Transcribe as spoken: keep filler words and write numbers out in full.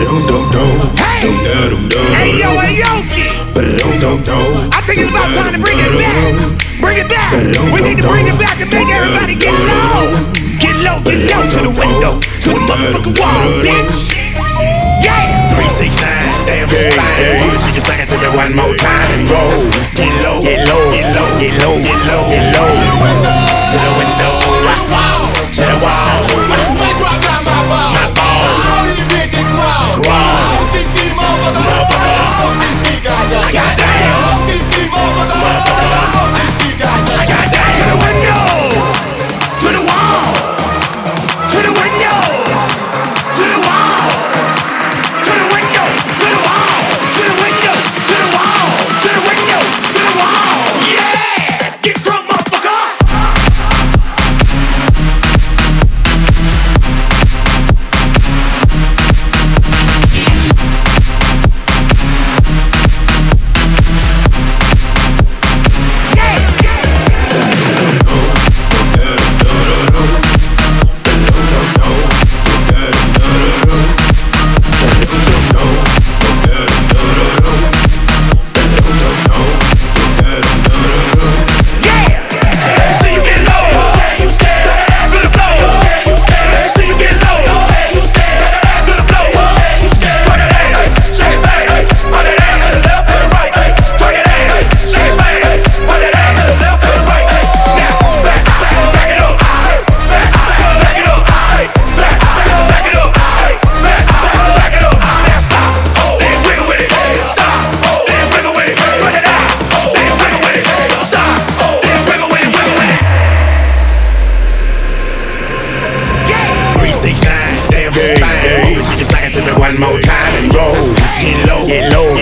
Hey! Hey yo, hey Yoki! I think it's about time to bring it back. Bring it back. We need to bring it back and make everybody get low. Get low, get low to the window, to the motherfucking wall, bitch. Yeah. three six nine, damn fine. She just suck it to me one more time and roll. Get low, get low, get low, get low, get low, get low. To the window, to the wall. My ball, crawl. I got down. I got down. To the window, to the wall, to the window, to the wall, to the window, to the wall, to the window, to the wall, to the window, to the wall. Yeah, get drunk, motherfucker. Six nine, damn fine. She just suck it to me one more time and roll. Get low, get low.